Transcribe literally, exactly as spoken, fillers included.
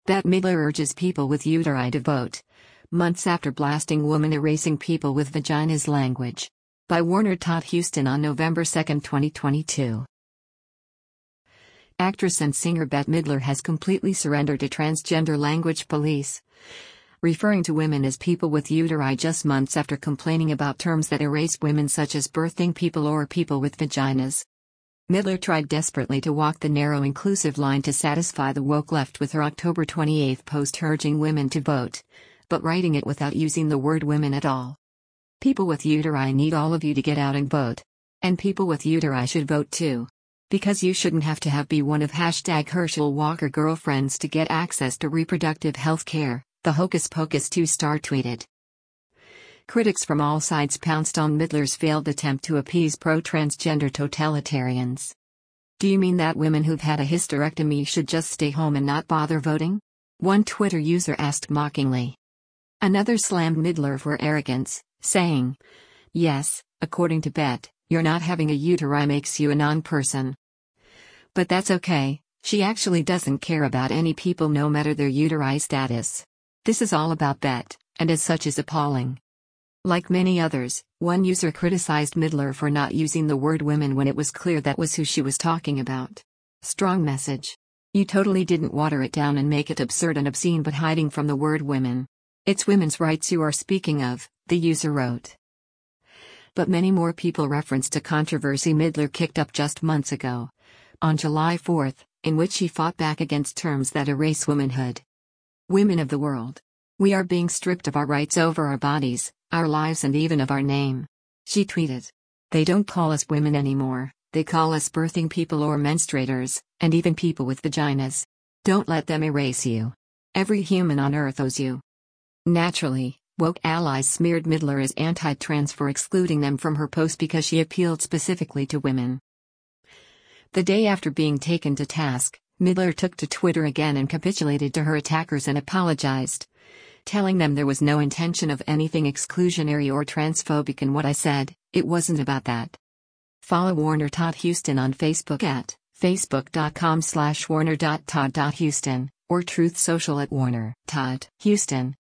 Bette Midler urges people with uteri to vote. Months after blasting woman erasing people with vaginas language. By Warner Todd Huston on November second, twenty twenty-two. Actress and singer Bette Midler has completely surrendered to transgender language police, referring to women as people with uteri just months after complaining about terms that erase women such as birthing people or people with vaginas. Midler tried desperately to walk the narrow inclusive line to satisfy the woke left with her October twenty-eighth post urging women to vote, but writing it without using the word women at all. People with uteri need all of you to get out and vote. And people with uteri should vote too. Because you shouldn't have to have be one of hashtag Herschel Walker girlfriends to get access to reproductive health care, the Hocus Pocus two-star tweeted. Critics from all sides pounced on Midler's failed attempt to appease pro-transgender totalitarians. Do you mean that women who've had a hysterectomy should just stay home and not bother voting? One Twitter user asked mockingly. Another slammed Midler for arrogance, saying, "Yes, according to Bette, you're not having a uteri makes you a non-person. But that's okay, she actually doesn't care about any people no matter their uteri status. This is all about Bette, and as such is appalling." Like many others, one user criticized Midler for not using the word women when it was clear that was who she was talking about. Strong message. You totally didn't water it down and make it absurd and obscene but hiding from the word women. It's women's rights you are speaking of, the user wrote. But many more people referenced a controversy Midler kicked up just months ago, on July fourth, in which she fought back against terms that erase womanhood. Women of the world. We are being stripped of our rights over our bodies, our lives and even of our name. She tweeted. They don't call us women anymore, they call us birthing people or menstruators, and even people with vaginas. Don't let them erase you. Every human on earth owes you. Naturally, woke allies smeared Midler as anti-trans for excluding them from her post because she appealed specifically to women. The day after being taken to task, Midler took to Twitter again and capitulated to her attackers and apologized, telling them there was no intention of anything exclusionary or transphobic in what I said. It wasn't about that. Follow Warner Todd Huston on Facebook at facebook.com slash warner.todd.huston or Truth Social at Warner Todd Huston.